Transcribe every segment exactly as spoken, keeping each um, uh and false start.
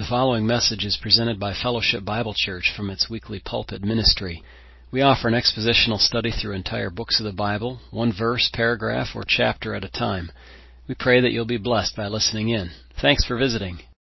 The following message is presented by Fellowship Bible Church from its weekly pulpit ministry. We offer an expositional study through entire books of the Bible, one verse, paragraph, or chapter at a time. We pray that you'll be blessed by listening in. Thanks for visiting.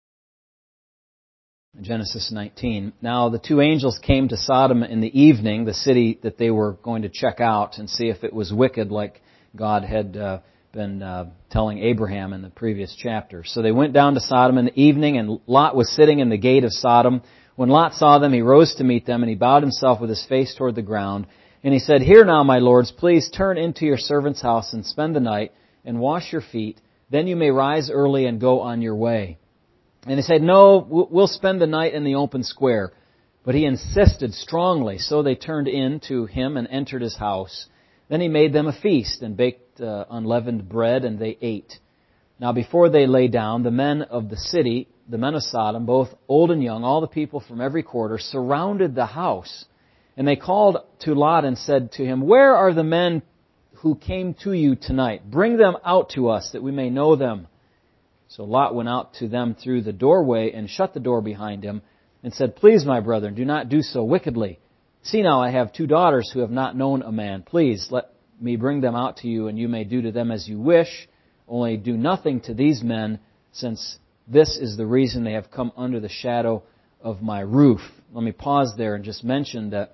Genesis nineteen. Now the two angels came to Sodom in the evening, the city that they were going to check out and see if it was wicked like God had uh, been uh, telling Abraham in the previous chapter. So they went down to Sodom in the evening, and Lot was sitting in the gate of Sodom. When Lot saw them, he rose to meet them, and he bowed himself with his face toward the ground. And he said, "Here now, my lords, please turn into your servant's house and spend the night and wash your feet. Then you may rise early and go on your way." And they said, "No, we'll spend the night in the open square." But he insisted strongly, so they turned in to him and entered his house. Then he made them a feast and baked uh, unleavened bread, and they ate. Now before they lay down, the men of the city, the men of Sodom, both old and young, all the people from every quarter, surrounded the house. And they called to Lot and said to him, "Where are the men who came to you tonight? Bring them out to us, that we may know them." So Lot went out to them through the doorway and shut the door behind him and said, "Please, my brethren, do not do so wickedly. See now, I have two daughters who have not known a man. Please let me bring them out to you, and you may do to them as you wish. Only do nothing to these men, since this is the reason they have come under the shadow of my roof." Let me pause there and just mention that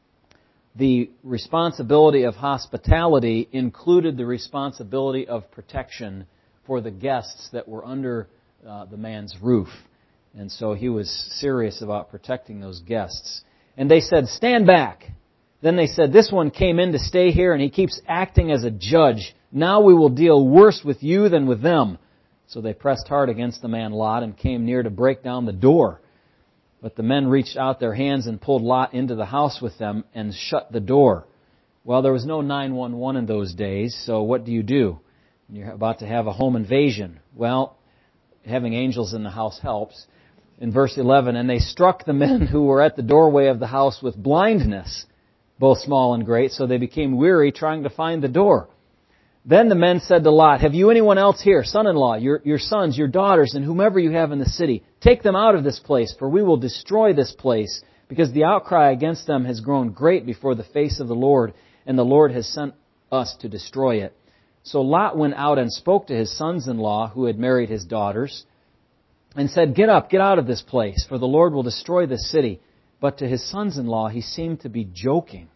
the responsibility of hospitality included the responsibility of protection for the guests that were under uh, the man's roof. And so he was serious about protecting those guests. And they said, "Stand back." Then they said, "This one came in to stay here, and he keeps acting as a judge. Now we will deal worse with you than with them." So they pressed hard against the man Lot and came near to break down the door. But the men reached out their hands and pulled Lot into the house with them and shut the door. Well, there was no nine one one in those days, so what do you do? You're about to have a home invasion. Well, having angels in the house helps. In verse eleven, "And they struck the men who were at the doorway of the house with blindness, both small and great, so they became weary trying to find the door. Then the men said to Lot, 'Have you anyone else here, son-in-law, your, your sons, your daughters, and whomever you have in the city? Take them out of this place, for we will destroy this place, because the outcry against them has grown great before the face of the Lord, and the Lord has sent us to destroy it.' So Lot went out and spoke to his sons-in-law, who had married his daughters, and said, 'Get up, get out of this place, for the Lord will destroy this city.' But to his sons-in-law he seemed to be joking."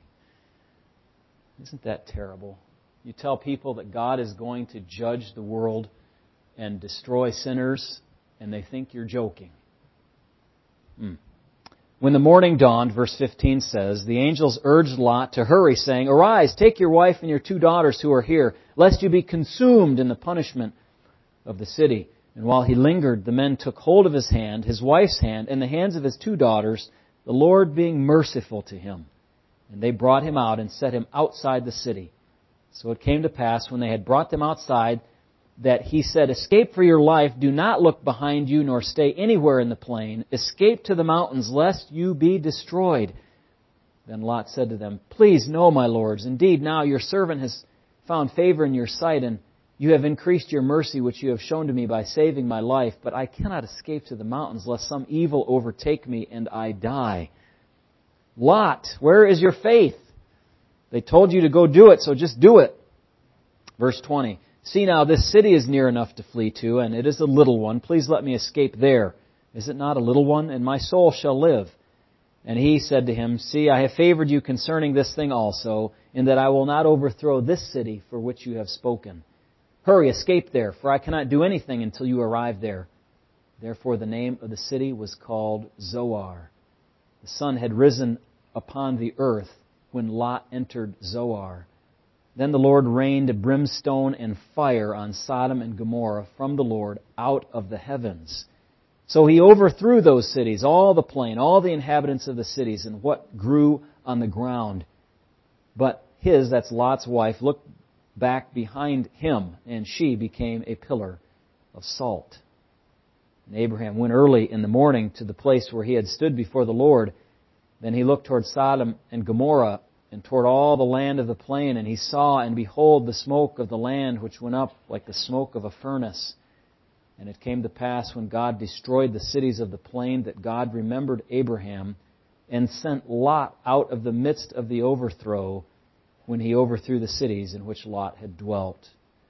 Isn't that terrible? You tell people that God is going to judge the world and destroy sinners, and they think you're joking. Hmm. When the morning dawned, verse fifteen says, the angels urged Lot to hurry, saying, "Arise, take your wife and your two daughters who are here, lest you be consumed in the punishment of the city." And while he lingered, the men took hold of his hand, his wife's hand, and the hands of his two daughters, the Lord being merciful to him. And they brought him out and set him outside the city. So it came to pass, when they had brought them outside, that he said, "Escape for your life. Do not look behind you, nor stay anywhere in the plain. Escape to the mountains, lest you be destroyed." Then Lot said to them, "Please, no, my lords. Indeed, now your servant has found favor in your sight, and you have increased your mercy, which you have shown to me by saving my life. But I cannot escape to the mountains, lest some evil overtake me and I die. Lot, where is your faith? They told you to go do it, so just do it." Verse twenty, "See now, this city is near enough to flee to, and it is a little one. Please let me escape there. Is it not a little one? And my soul shall live." And he said to him, "See, I have favored you concerning this thing also, in that I will not overthrow this city for which you have spoken. Hurry, escape there, for I cannot do anything until you arrive there." Therefore the name of the city was called Zoar. The sun had risen upon the earth when Lot entered Zoar. Then the Lord rained brimstone and fire on Sodom and Gomorrah from the Lord out of the heavens. So he overthrew those cities, all the plain, all the inhabitants of the cities, and what grew on the ground. But his, that's Lot's wife, looked back behind him, and she became a pillar of salt. And Abraham went early in the morning to the place where he had stood before the Lord. Then he looked toward Sodom and Gomorrah and toward all the land of the plain, and he saw, and behold, the smoke of the land which went up like the smoke of a furnace. And it came to pass when God destroyed the cities of the plain that God remembered Abraham and sent Lot out of the midst of the overthrow when he overthrew the cities in which Lot had dwelt.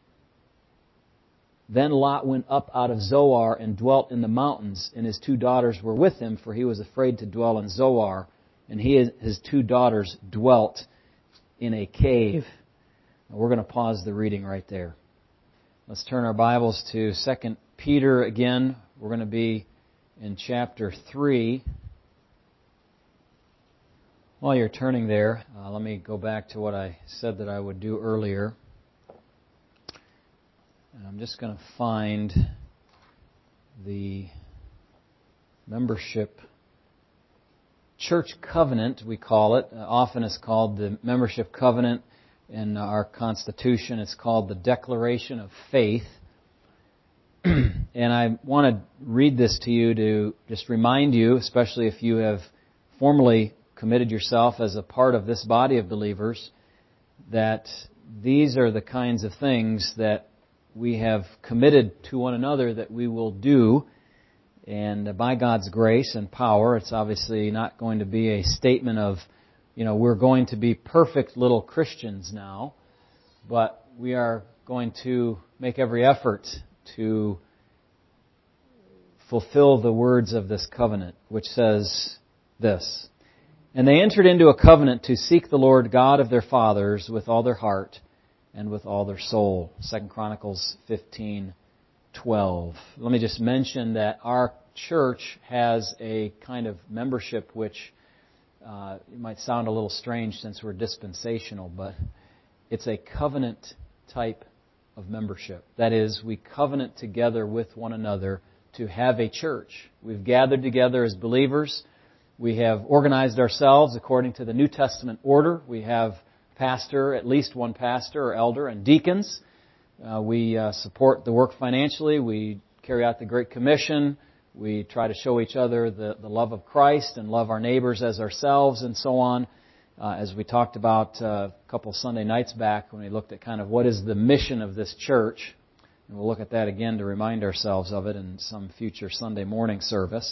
Then Lot went up out of Zoar and dwelt in the mountains, and his two daughters were with him, for he was afraid to dwell in Zoar, and he and his two daughters dwelt in a cave. Now we're going to pause the reading right there. Let's turn our Bibles to Second Peter again. We're going to be in chapter three. While you're turning there, uh, let me go back to what I said that I would do earlier. And I'm just going to find the membership church covenant, we call it. Uh, often it's called the membership covenant. In our Constitution, it's called the Declaration of Faith. And I want to read this to you to just remind you, especially if you have formally committed yourself as a part of this body of believers, that these are the kinds of things that we have committed to one another that we will do. And by God's grace and power, it's obviously not going to be a statement of, you know, we're going to be perfect little Christians now, but we are going to make every effort to fulfill the words of this covenant, which says this: "And they entered into a covenant to seek the Lord God of their fathers with all their heart and with all their soul." Second Chronicles fifteen twelve. Let me just mention that our church has a kind of membership which uh, it might sound a little strange since we're dispensational, but it's a covenant type of membership. That is, we covenant together with one another to have a church. We've gathered together as believers. We have organized ourselves according to the New Testament order. We have pastor, at least one pastor or elder, and deacons. Uh, we uh, support the work financially. We carry out the Great Commission. We try to show each other the, the love of Christ and love our neighbors as ourselves and so on. Uh, as we talked about uh, a couple Sunday nights back when we looked at kind of what is the mission of this church. And we'll look at that again to remind ourselves of it in some future Sunday morning service.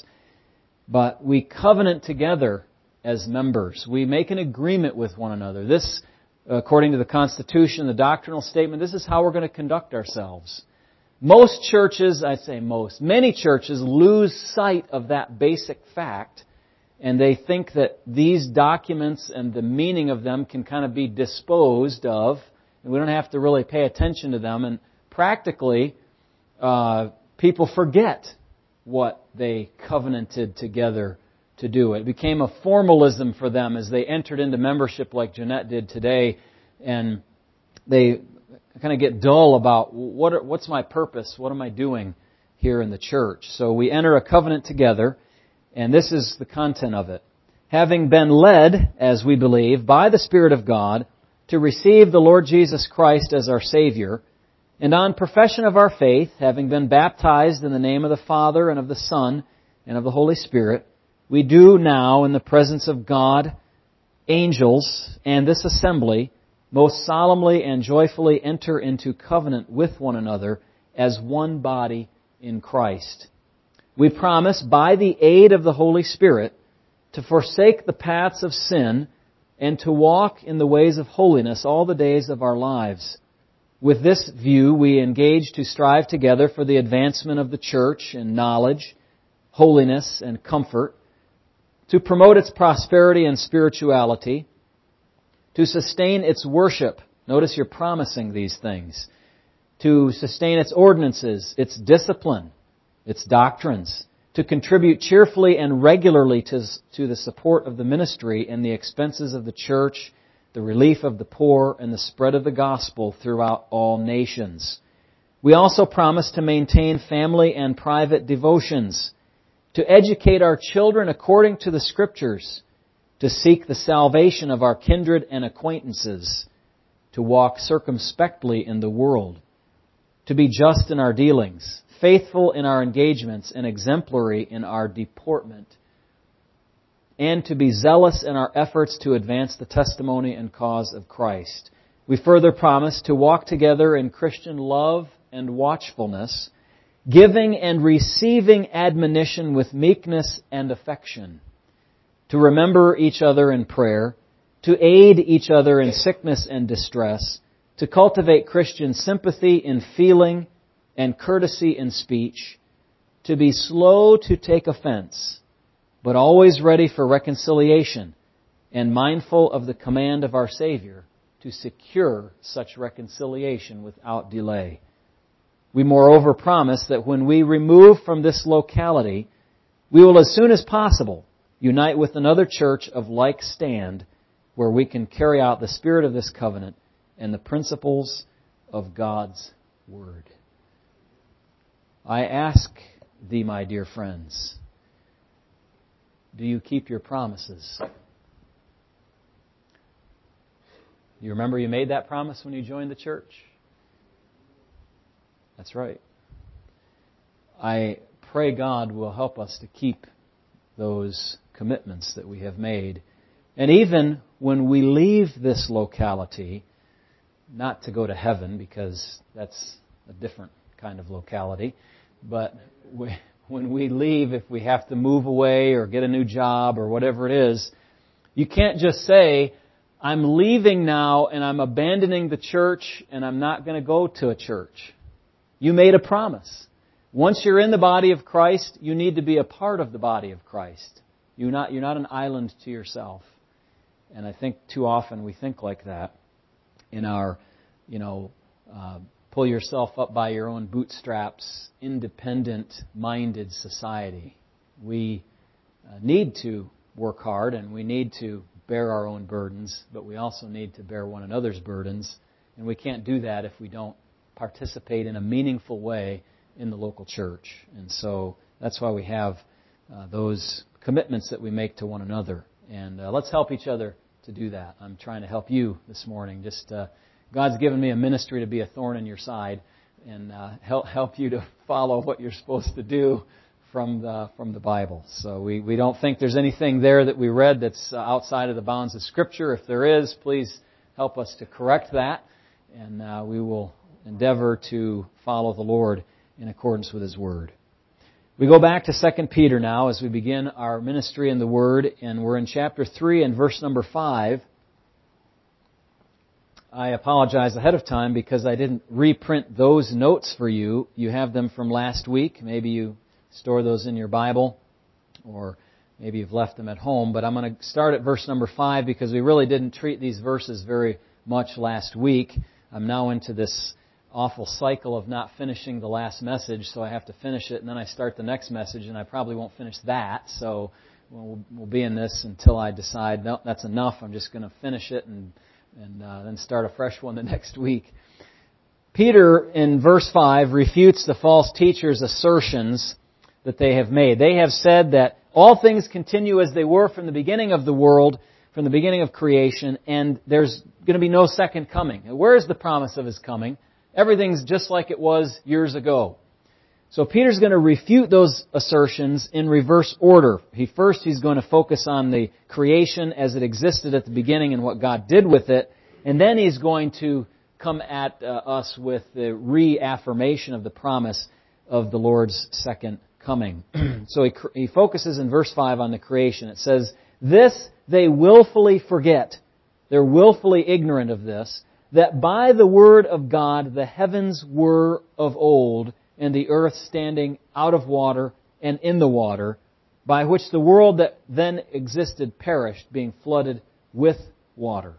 But we covenant together as members. We make an agreement with one another. This, according to the Constitution, the doctrinal statement, this is how we're going to conduct ourselves. Most churches, I say most, many churches lose sight of that basic fact, and they think that these documents and the meaning of them can kind of be disposed of, and we don't have to really pay attention to them. And practically, uh, people forget what they covenanted together to do. It became a formalism for them as they entered into membership like Jeanette did today, and they kind of get dull about what are, what's my purpose, what am I doing here in the church. So we enter a covenant together, and this is the content of it. Having been led, as we believe, by the Spirit of God to receive the Lord Jesus Christ as our Savior, and on profession of our faith, having been baptized in the name of the Father and of the Son and of the Holy Spirit, we do now, in the presence of God, angels, and this assembly, most solemnly and joyfully enter into covenant with one another as one body in Christ. We promise, by the aid of the Holy Spirit, to forsake the paths of sin and to walk in the ways of holiness all the days of our lives. With this view, we engage to strive together for the advancement of the church in knowledge, holiness, and comfort, to promote its prosperity and spirituality, to sustain its worship. Notice you're promising these things. To sustain its ordinances, its discipline, its doctrines, to contribute cheerfully and regularly to, to the support of the ministry and the expenses of the church, the relief of the poor, and the spread of the gospel throughout all nations. We also promise to maintain family and private devotions, to educate our children according to the Scriptures, to seek the salvation of our kindred and acquaintances, to walk circumspectly in the world, to be just in our dealings, faithful in our engagements, and exemplary in our deportment, and to be zealous in our efforts to advance the testimony and cause of Christ. We further promise to walk together in Christian love and watchfulness, giving and receiving admonition with meekness and affection, to remember each other in prayer, to aid each other in sickness and distress, to cultivate Christian sympathy in feeling and courtesy in speech, to be slow to take offense, but always ready for reconciliation, and mindful of the command of our Savior to secure such reconciliation without delay. We moreover promise that when we remove from this locality, we will as soon as possible unite with another church of like stand where we can carry out the spirit of this covenant and the principles of God's Word. I ask thee, my dear friends, do you keep your promises? You remember you made that promise when you joined the church? That's right. I pray God will help us to keep those commitments that we have made. And even when we leave this locality, not to go to heaven, because that's a different kind of locality, but we, when we leave, if we have to move away or get a new job or whatever it is, you can't just say, I'm leaving now and I'm abandoning the church and I'm not going to go to a church. You made a promise. Once you're in the body of Christ, you need to be a part of the body of Christ. You're not, you're not an island to yourself. And I think too often we think like that in our, you know, uh, pull yourself up by your own bootstraps, independent-minded society. We uh, need to work hard and we need to bear our own burdens, but we also need to bear one another's burdens. And we can't do that if we don't participate in a meaningful way in the local church. And so that's why we have uh, those commitments that we make to one another. And uh, let's help each other to do that. I'm trying to help you this morning. Just uh, God's given me a ministry to be a thorn in your side and uh, help help you to follow what you're supposed to do from the from the Bible. So we, we don't think there's anything there that we read that's uh, outside of the bounds of Scripture. If there is, please help us to correct that, and uh, we will endeavor to follow the Lord in accordance with His Word. We go back to Second Peter now as we begin our ministry in the Word, and we're in chapter three and verse number five. I apologize ahead of time because I didn't reprint those notes for you. You have them from last week. Maybe you store those in your Bible, or maybe you've left them at home. But I'm going to start at verse number five because we really didn't treat these verses very much last week. I'm now into this awful cycle of not finishing the last message, so I have to finish it, and then I start the next message, and I probably won't finish that. So we'll, we'll be in this until I decide, no, that's enough. I'm just going to finish it and and uh, then start a fresh one the next week. Peter, in verse five, refutes the false teachers' assertions that they have made. They have said that all things continue as they were from the beginning of the world, from the beginning of creation, and there's going to be no second coming. Where is the promise of His coming? Everything's just like it was years ago. So Peter's going to refute those assertions in reverse order. He first he's going to focus on the creation as it existed at the beginning and what God did with it, and then he's going to come at uh, us with the reaffirmation of the promise of the Lord's second coming. So he, he focuses in verse five on the creation. It says, "This they willfully forget." They're willfully ignorant of this, that by the word of God the heavens were of old, and the earth standing out of water and in the water, by which the world that then existed perished, being flooded with water.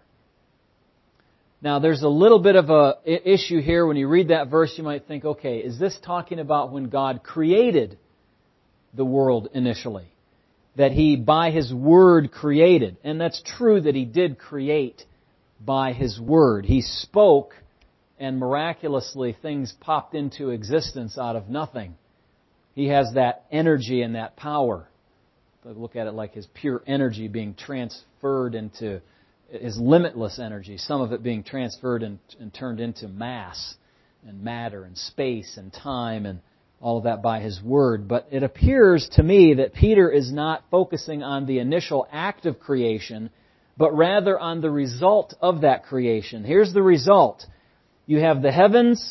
Now, there's a little bit of a issue here. When you read that verse, you might think, okay, is this talking about when God created the world initially? That He, by His Word, created. And that's true that He did create by His Word. He spoke, and miraculously things popped into existence out of nothing. He has that energy and that power. Look at it like His pure energy being transferred into His limitless energy, some of it being transferred and, and turned into mass and matter and space and time and all of that by His Word. But it appears to me that Peter is not focusing on the initial act of creation, but rather on the result of that creation. Here's the result. You have the heavens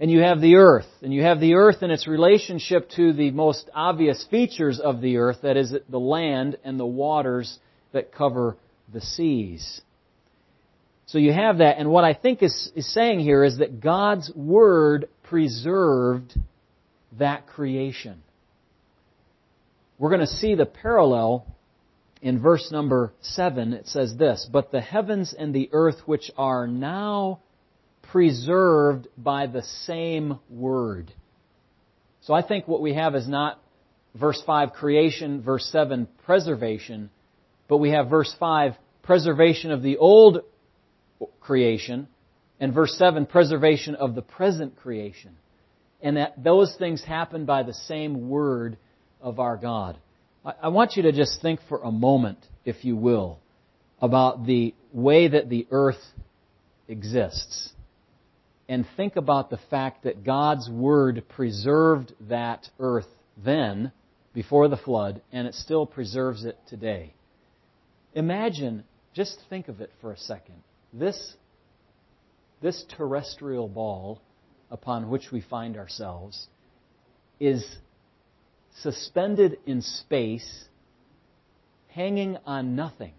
And you have the earth. And you have the earth in its relationship to the most obvious features of the earth, that is, the land and the waters that cover the seas. So you have that. And what I think is, is saying here is that God's Word preserved that creation. We're going to see the parallel in verse number seven. It says this, "But the heavens and the earth which are now preserved by the same word." So I think what we have is not verse five, creation, verse seven, preservation, but we have verse five, preservation of the old creation, and verse seven, preservation of the present creation. And that those things happen by the same word of our God. I want you to just think for a moment, if you will, about the way that the earth exists. And think about the fact that God's Word preserved that earth then, before the flood, and it still preserves it today. Imagine, just think of it for a second. This, this terrestrial ball upon which we find ourselves is suspended in space, hanging on nothing.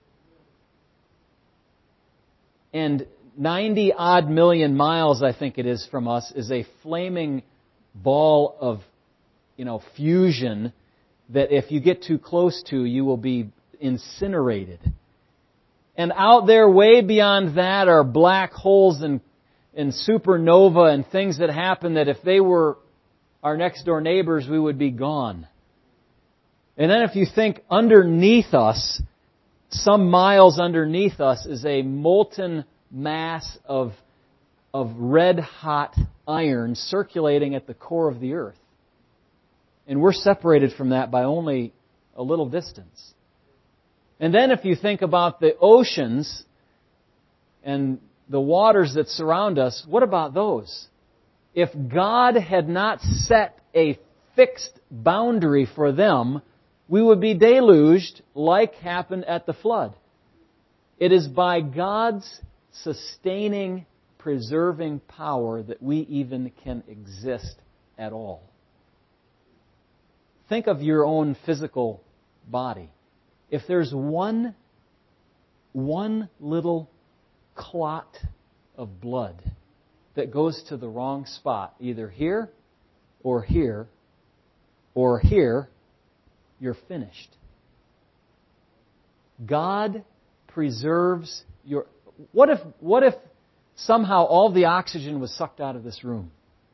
And ninety odd million miles, I think it is, from us is a flaming ball of, you know, fusion that if you get too close to, you will be incinerated. And out there, way beyond that, are black holes and, and supernova and things that happen that if they were our next door neighbors, we would be gone. And then if you think underneath us, some miles underneath us is a molten mass of, of red-hot iron circulating at the core of the earth. And we're separated from that by only a little distance. And then if you think about the oceans and the waters that surround us, what about those? If God had not set a fixed boundary for them, we would be deluged like happened at the flood. It is by God's sustaining, preserving power that we even can exist at all. Think of your own physical body. If there's one, one little clot of blood that goes to the wrong spot, either here or here or here, you're finished. God preserves your... What if, what if somehow all the oxygen was sucked out of this room?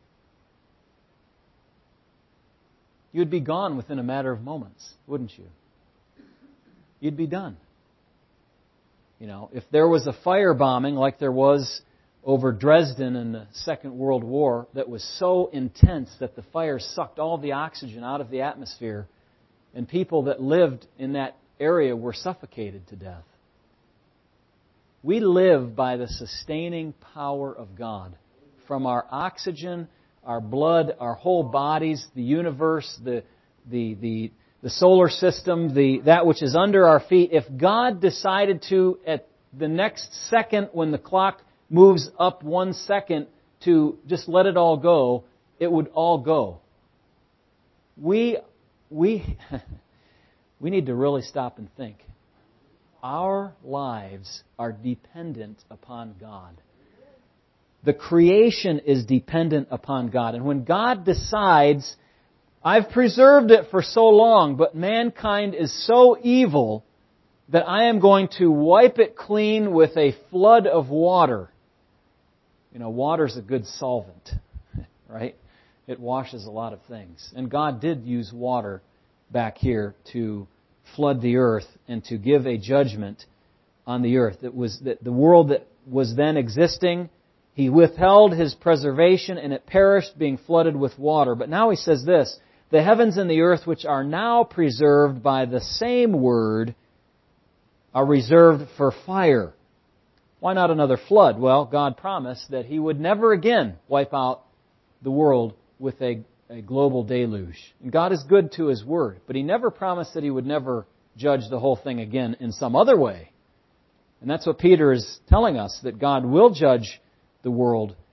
You'd be gone within a matter of moments, wouldn't you? You'd be done. You know, if there was a firebombing like there was over Dresden in the Second World War that was so intense that the fire sucked all the oxygen out of the atmosphere, and people that lived in that area were suffocated to death. We live by the sustaining power of God. From our oxygen, our blood, our whole bodies, the universe, the the the, the solar system, the that which is under our feet. If God decided to, at the next second when the clock moves up one second, to just let it all go, it would all go. We we we need to really stop and think. Our lives are dependent upon God. The creation is dependent upon God. And when God decides, I've preserved it for so long, but mankind is so evil that I am going to wipe it clean with a flood of water. You know, water's a good solvent, right? It washes a lot of things. And God did use water back here to flood the earth and to give a judgment on the earth. It was that the world that was then existing, He withheld His preservation and it perished, being flooded with water. But now He says this, the heavens and the earth which are now preserved by the same word are reserved for fire. Why not another flood? Well, God promised that He would never again wipe out the world with a, a global deluge. And God is good to His word, but He never promised that He would never judge the whole thing again in some other way. And that's what Peter is telling us, that God will judge the world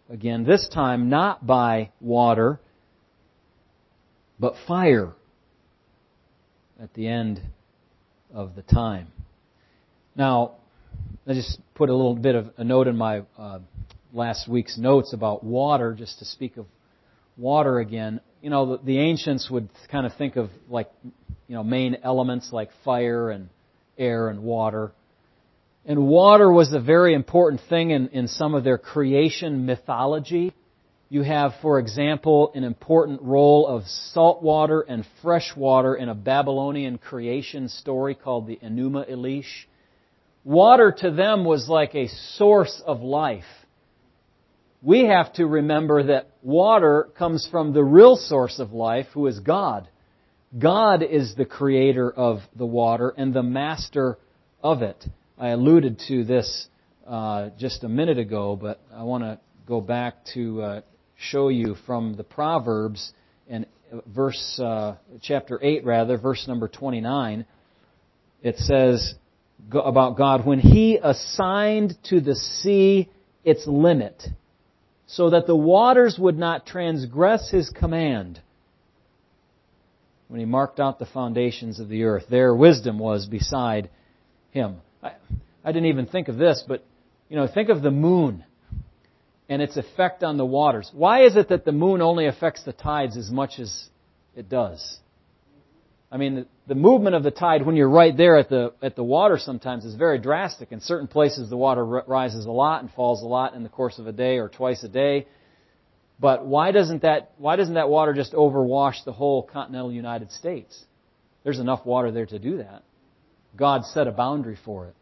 again, this time not by water, but fire at the end of the time. Now, I just put a little bit of a note in my uh, last week's notes about water, just to speak of water again. You know, the, the ancients would kind of think of like, you know, main elements like fire and air and water. And water was a very important thing in, in some of their creation mythology. You have, for example, an important role of salt water and fresh water in a Babylonian creation story called the Enuma Elish. Water to them was like a source of life. We have to remember that water comes from the real source of life, who is God. God is the creator of the water and the master of it. I alluded to this uh, just a minute ago, but I want to go back to uh, show you from the Proverbs and verse uh, chapter eight, rather, verse number twenty-nine. It says about God, when He assigned to the sea its limit, so that the waters would not transgress His command. When He marked out the foundations of the earth, their wisdom was beside Him. I, I didn't even think of this, but, you know, think of the moon and its effect on the waters. Why is it that the moon only affects the tides as much as it does? I mean, the, the movement of the tide when you're right there at the at the water sometimes is very drastic. In certain places, the water r- rises a lot and falls a lot in the course of a day or twice a day. But why doesn't that why doesn't that water just overwash the whole continental United States? There's enough water there to do that. God set a boundary for it.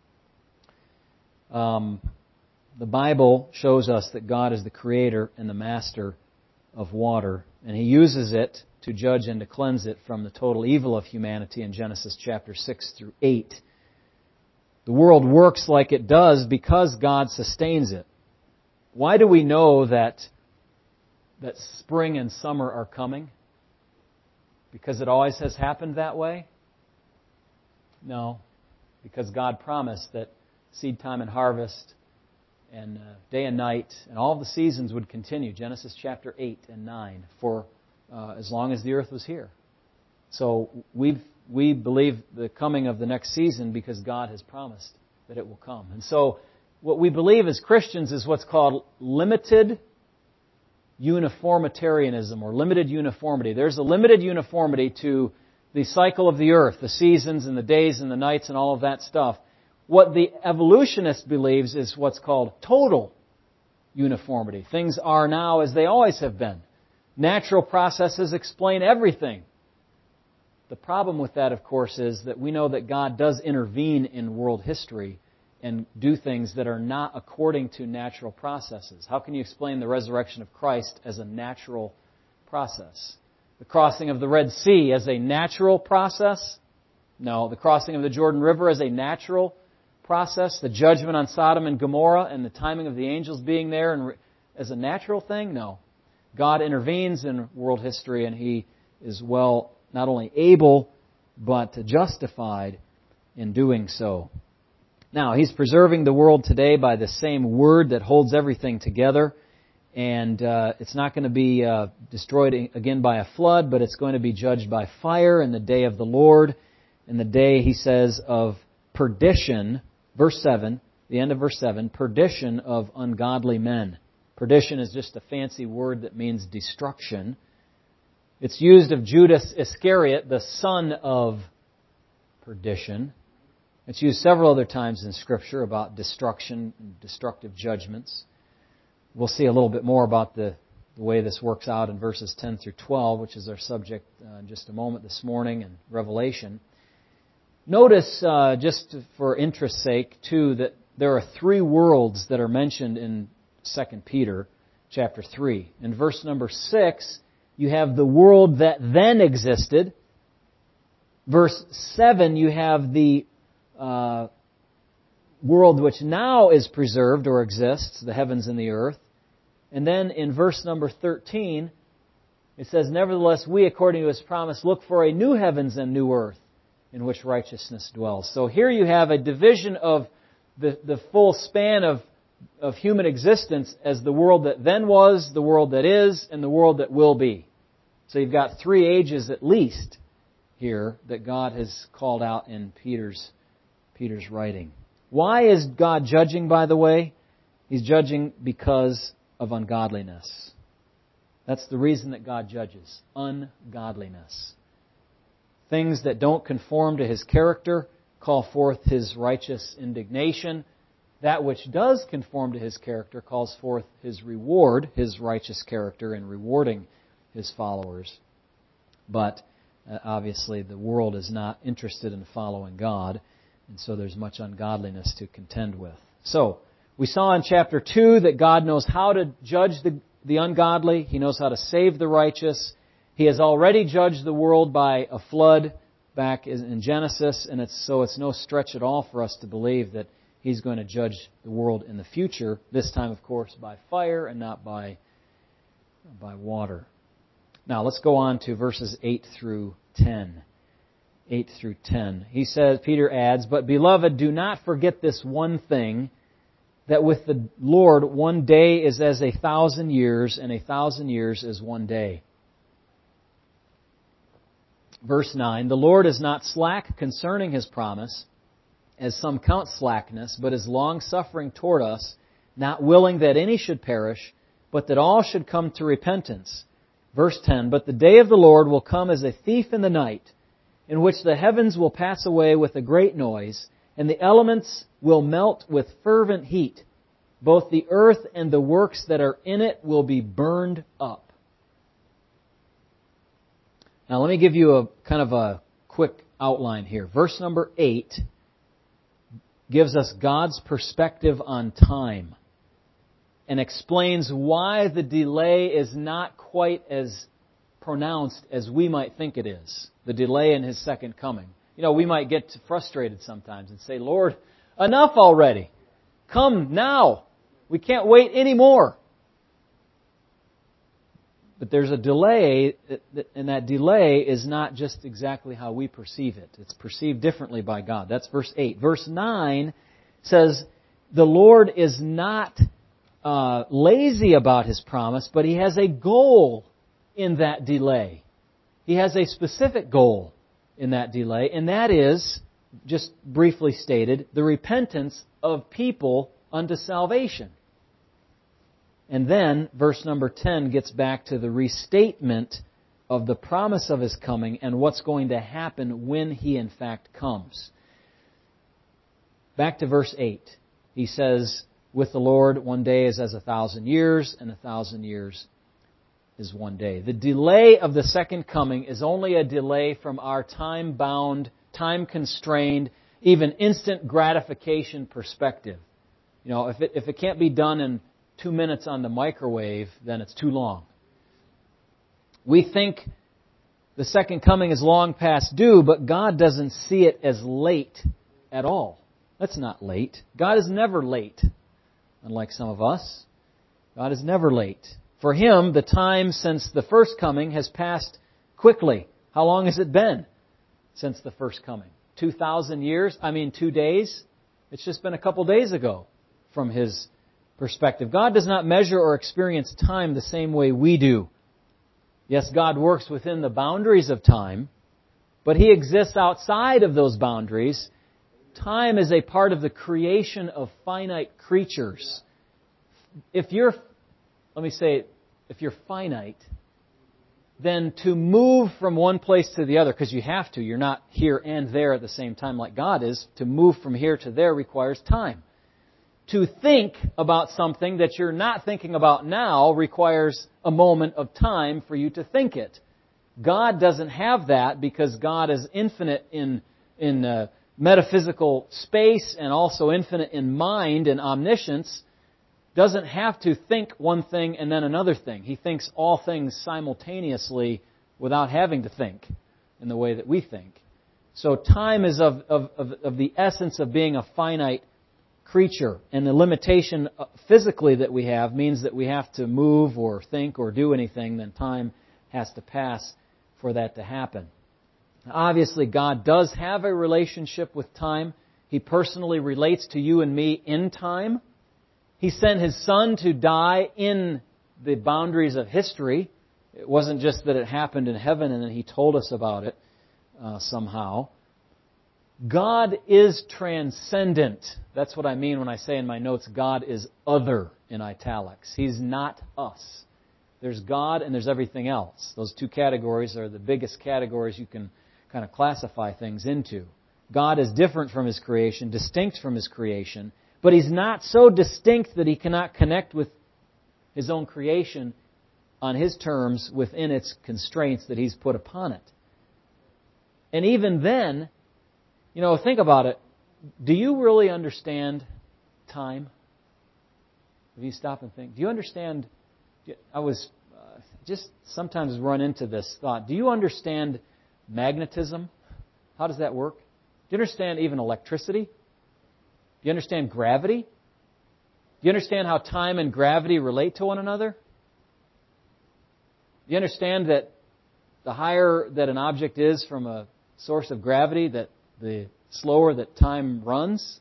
Um, the Bible shows us that God is the creator and the master of water, and He uses it to judge and to cleanse it from the total evil of humanity in Genesis chapter six through eight. The world works like it does because God sustains it. Why do we know that, that spring and summer are coming? Because it always has happened that way? No, because God promised that seed time and harvest and uh, day and night and all the seasons would continue. Genesis chapter eight and nine for uh, as long as the earth was here. So we we believe the coming of the next season because God has promised that it will come. And so what we believe as Christians is what's called limited uniformitarianism or limited uniformity. There's a limited uniformity to the cycle of the earth, the seasons and the days and the nights and all of that stuff. What the evolutionist believes is what's called total uniformity. Things are now as they always have been. Natural processes explain everything. The problem with that, of course, is that we know that God does intervene in world history and do things that are not according to natural processes. How can you explain the resurrection of Christ as a natural process? The crossing of the Red Sea as a natural process? No. The crossing of the Jordan River as a natural process? The judgment on Sodom and Gomorrah and the timing of the angels being there and as a natural thing? No. God intervenes in world history and He is well not only able but justified in doing so. Now, He's preserving the world today by the same Word that holds everything together. And uh, it's not going to be uh, destroyed again by a flood, but it's going to be judged by fire in the day of the Lord. In the day, He says, of perdition, verse seven, the end of verse seven, perdition of ungodly men. Perdition is just a fancy word that means destruction. It's used of Judas Iscariot, the son of perdition. It's used several other times in Scripture about destruction and destructive judgments. We'll see a little bit more about the, the way this works out in verses ten through twelve, which is our subject uh, in just a moment this morning in Revelation. Notice, uh, just for interest's sake, too, that there are three worlds that are mentioned in Second Peter chapter three. In verse number six, you have the world that then existed. Verse seven, you have the uh, world which now is preserved or exists, the heavens and the earth. And then in verse number thirteen, it says, nevertheless, we, according to His promise, look for a new heavens and new earth in which righteousness dwells. So here you have a division of the, the full span of of human existence as the world that then was, the world that is, and the world that will be. So you've got three ages at least here that God has called out in Peter's, Peter's writing. Why is God judging, by the way? He's judging because of ungodliness. That's the reason that God judges. Ungodliness. Things that don't conform to His character call forth His righteous indignation. That which does conform to His character calls forth His reward, His righteous character in rewarding His followers. But uh, obviously the world is not interested in following God, and so there's much ungodliness to contend with. So, we saw in chapter two that God knows how to judge the, the ungodly. He knows how to save the righteous. He has already judged the world by a flood back in Genesis, and it's, so it's no stretch at all for us to believe that He's going to judge the world in the future, this time, of course, by fire and not by, by water. Now, let's go on to verses eight through ten. eight through ten. He says, Peter adds, "But beloved, do not forget this one thing, that with the Lord one day is as a thousand years, and a thousand years is one day." Verse nine, "The Lord is not slack concerning His promise, as some count slackness, but is long-suffering toward us, not willing that any should perish, but that all should come to repentance." Verse ten, "But the day of the Lord will come as a thief in the night, in which the heavens will pass away with a great noise, and the elements will melt with fervent heat. Both the earth and the works that are in it will be burned up." Now let me give you a kind of a quick outline here. Verse number eight gives us God's perspective on time and explains why the delay is not quite as pronounced as we might think it is. The delay in His second coming. You know, we might get frustrated sometimes and say, "Lord, enough already. Come now. We can't wait anymore." But there's a delay, and that delay is not just exactly how we perceive it. It's perceived differently by God. That's verse eight. Verse nine says, the Lord is not uh, lazy about His promise, but He has a goal in that delay. He has a specific goal in that delay, and that is, just briefly stated, the repentance of people unto salvation. And then, verse number ten gets back to the restatement of the promise of His coming and what's going to happen when He in fact comes. Back to verse eight. He says, "With the Lord one day is as a thousand years, and a thousand years is one day." The delay of the second coming is only a delay from our time-bound, time-constrained, even instant gratification perspective. You know, if it, if it can't be done in two minutes on the microwave, then it's too long. We think the second coming is long past due, but God doesn't see it as late at all. That's not late. God is never late, unlike some of us. God is never late. For Him, the time since the first coming has passed quickly. How long has it been since the first coming? Two thousand years? I mean, two days? It's just been a couple days ago from His perspective. God does not measure or experience time the same way we do. Yes, God works within the boundaries of time, but He exists outside of those boundaries. Time is a part of the creation of finite creatures. If you're, let me say, if you're finite, then to move from one place to the other, because you have to, you're not here and there at the same time like God is, to move from here to there requires time. To think about something that you're not thinking about now requires a moment of time for you to think it. God doesn't have that because God is infinite in, in uh, metaphysical space and also infinite in mind and omniscience. Doesn't have to think one thing and then another thing. He thinks all things simultaneously without having to think in the way that we think. So time is of, of, of, of the essence of being a finite creature. And the limitation physically that we have means that we have to move or think or do anything, then time has to pass for that to happen. Obviously, God does have a relationship with time. He personally relates to you and me in time. He sent His Son to die in the boundaries of history. It wasn't just that it happened in heaven and then He told us about it uh, somehow. God is transcendent. That's what I mean when I say in my notes, God is other in italics. He's not us. There's God and there's everything else. Those two categories are the biggest categories you can kind of classify things into. God is different from His creation, distinct from His creation, but He's not so distinct that He cannot connect with His own creation on His terms within its constraints that He's put upon it. And even then, you know, think about it. Do you really understand time? If you stop and think, do you understand? I was uh, just sometimes run into this thought. Do you understand magnetism? How does that work? Do you understand even electricity? Do you understand gravity? Do you understand how time and gravity relate to one another? Do you understand that the higher that an object is from a source of gravity, that the slower that time runs?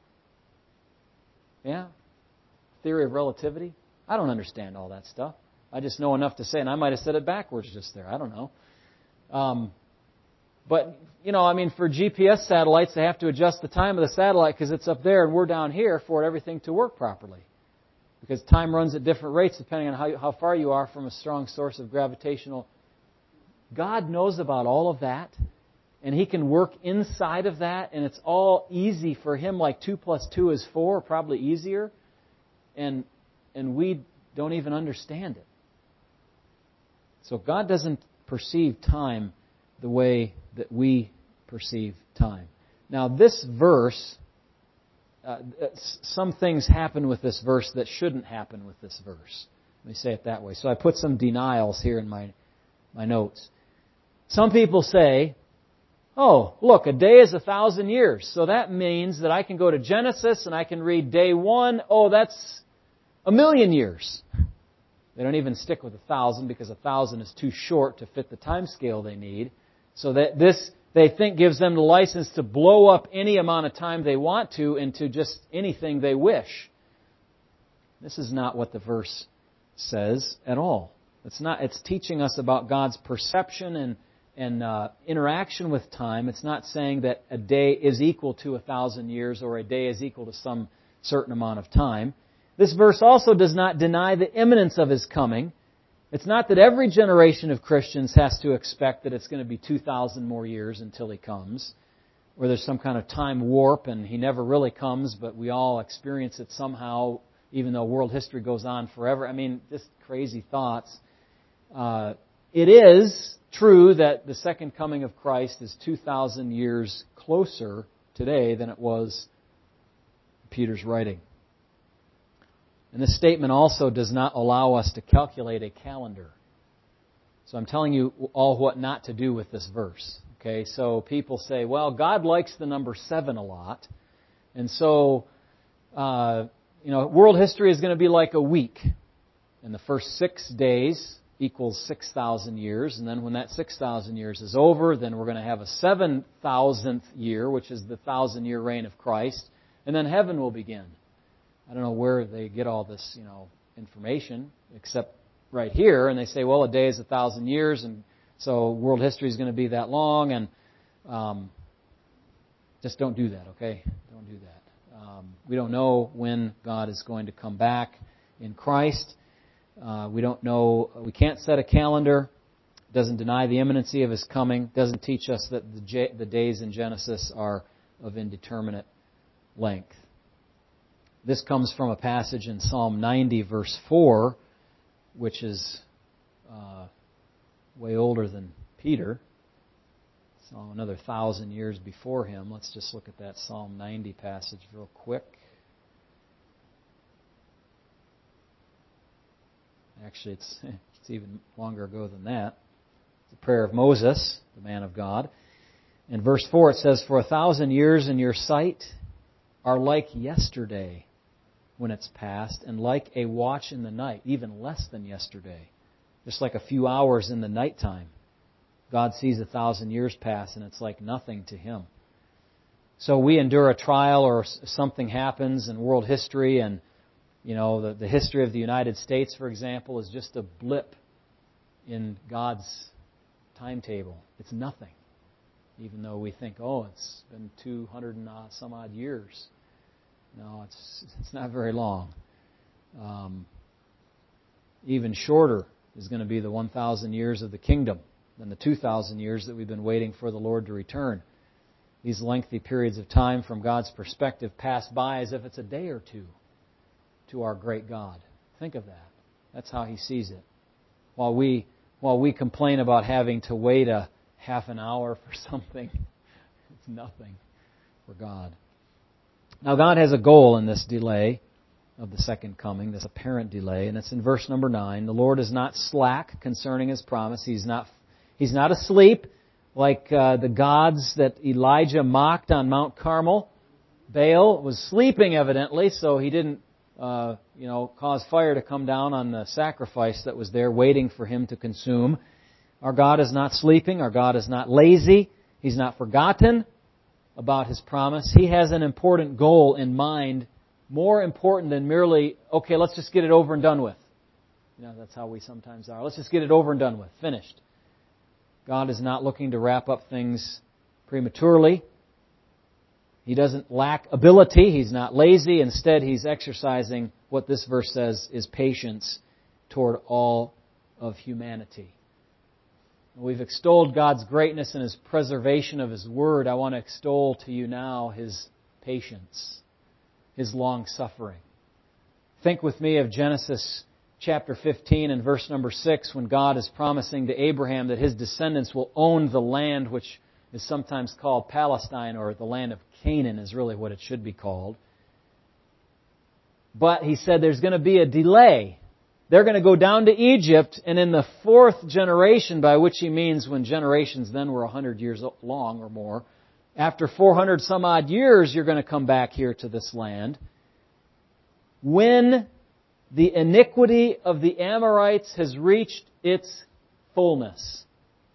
Yeah? Theory of relativity? I don't understand all that stuff. I just know enough to say, and I might have said it backwards just there. I don't know. Um, but, you know, I mean, for G P S satellites, they have to adjust the time of the satellite because it's up there and we're down here for everything to work properly. Because time runs at different rates depending on how, how far you are from a strong source of gravitational. God knows about all of that. And He can work inside of that, and it's all easy for Him, like two plus two is four, probably easier. And and we don't even understand it. So God doesn't perceive time the way that we perceive time. Now this verse, uh, some things happen with this verse that shouldn't happen with this verse. Let me say it that way. So I put some denials here in my my notes. Some people say, oh, look, a day is a thousand years. So that means that I can go to Genesis and I can read day one. Oh, that's a million years. They don't even stick with a thousand because a thousand is too short to fit the time scale they need. So that this, they think, gives them the license to blow up any amount of time they want to into just anything they wish. This is not what the verse says at all. It's not. It's teaching us about God's perception and and uh, interaction with time. It's not saying that a day is equal to a thousand years or a day is equal to some certain amount of time. This verse also does not deny the imminence of His coming. It's not that every generation of Christians has to expect that it's going to be two thousand more years until He comes, or there's some kind of time warp and He never really comes, but we all experience it somehow, even though world history goes on forever. I mean, just crazy thoughts. Uh, it is true that the second coming of Christ is two thousand years closer today than it was Peter's writing. And this statement also does not allow us to calculate a calendar. So I'm telling you all what not to do with this verse. Okay, so people say, well, God likes the number seven a lot. And so, uh, you know, world history is going to be like a week. And the first six days equals six thousand years. And then when that six thousand years is over, then we're going to have a seven thousandth year, which is the thousand-year reign of Christ. And then heaven will begin. I don't know where they get all this, you know, information, except right here. And they say, well, a day is a thousand years, and so world history is going to be that long. And um, just don't do that, okay? Don't do that. Um, we don't know when God is going to come back in Christ. Uh, we don't know. We can't set a calendar. It doesn't deny the imminency of His coming. It doesn't teach us that the, J- the days in Genesis are of indeterminate length. This comes from a passage in Psalm ninety, verse four, which is uh, way older than Peter. So another thousand years before him. Let's just look at that Psalm ninety passage real quick. Actually, it's, it's even longer ago than that. It's the prayer of Moses, the man of God. In verse four it says, "For a thousand years in your sight are like yesterday when it's past, and like a watch in the night," even less than yesterday. Just like a few hours in the nighttime. God sees a thousand years pass, and it's like nothing to Him. So we endure a trial or something happens in world history, and You know, the, the history of the United States, for example, is just a blip in God's timetable. It's nothing. Even though we think, oh, it's been two hundred and some odd years. No, it's it's not very long. Um, even shorter is going to be the one thousand years of the kingdom than the two thousand years that we've been waiting for the Lord to return. These lengthy periods of time from God's perspective pass by as if it's a day or two to our great God. Think of that. That's how He sees it. While we while we complain about having to wait a half an hour for something, it's nothing for God. Now God has a goal in this delay of the second coming, this apparent delay, and it's in verse number nine. The Lord is not slack concerning His promise. He's not He's not asleep like uh, the gods that Elijah mocked on Mount Carmel. Baal was sleeping evidently, so he didn't uh, you know, cause fire to come down on the sacrifice that was there waiting for him to consume. Our God is not sleeping. Our God is not lazy. He's not forgotten about His promise. He has an important goal in mind, more important than merely, okay, let's just get it over and done with. You know, that's how we sometimes are. Let's just get it over and done with. Finished. God is not looking to wrap up things prematurely. He doesn't lack ability. He's not lazy. Instead, He's exercising what this verse says is patience toward all of humanity. We've extolled God's greatness and His preservation of His Word. I want to extol to you now His patience, His long-suffering. Think with me of Genesis chapter fifteen and verse number six, when God is promising to Abraham that his descendants will own the land which is sometimes called Palestine, or the land of Canaan is really what it should be called. But He said there's going to be a delay. They're going to go down to Egypt, and in the fourth generation, by which He means when generations then were one hundred years long or more, after four hundred some odd years, you're going to come back here to this land. When the iniquity of the Amorites has reached its fullness.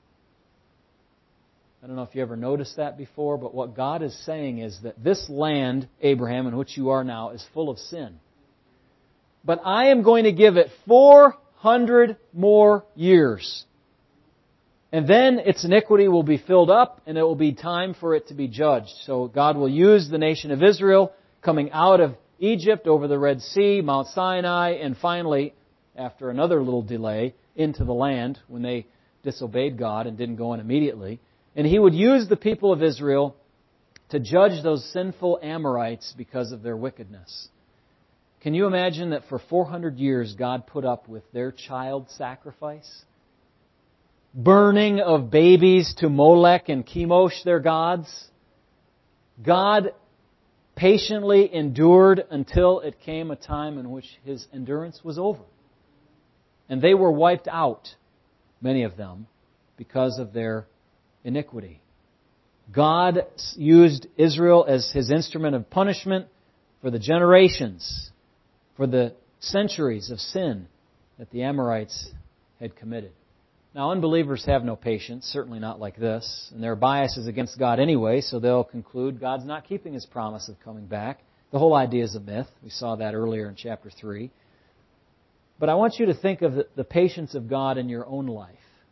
I don't know if you ever noticed that before, but what God is saying is that this land, Abraham, in which you are now, is full of sin. But I am going to give it four hundred more years. And then its iniquity will be filled up, and it will be time for it to be judged. So God will use the nation of Israel coming out of Egypt, over the Red Sea, Mount Sinai, and finally, after another little delay, into the land when they disobeyed God and didn't go in immediately. And He would use the people of Israel to judge those sinful Amorites because of their wickedness. Can you imagine that for four hundred years God put up with their child sacrifice? Burning of babies to Molech and Chemosh, their gods? God patiently endured until it came a time in which His endurance was over. And they were wiped out, many of them, because of their iniquity. God used Israel as His instrument of punishment for the generations, for the centuries of sin that the Amorites had committed. Now, unbelievers have no patience, certainly not like this, and their bias is against God anyway, so they'll conclude God's not keeping His promise of coming back. The whole idea is a myth. We saw that earlier in chapter three. But I want you to think of the patience of God in your own life.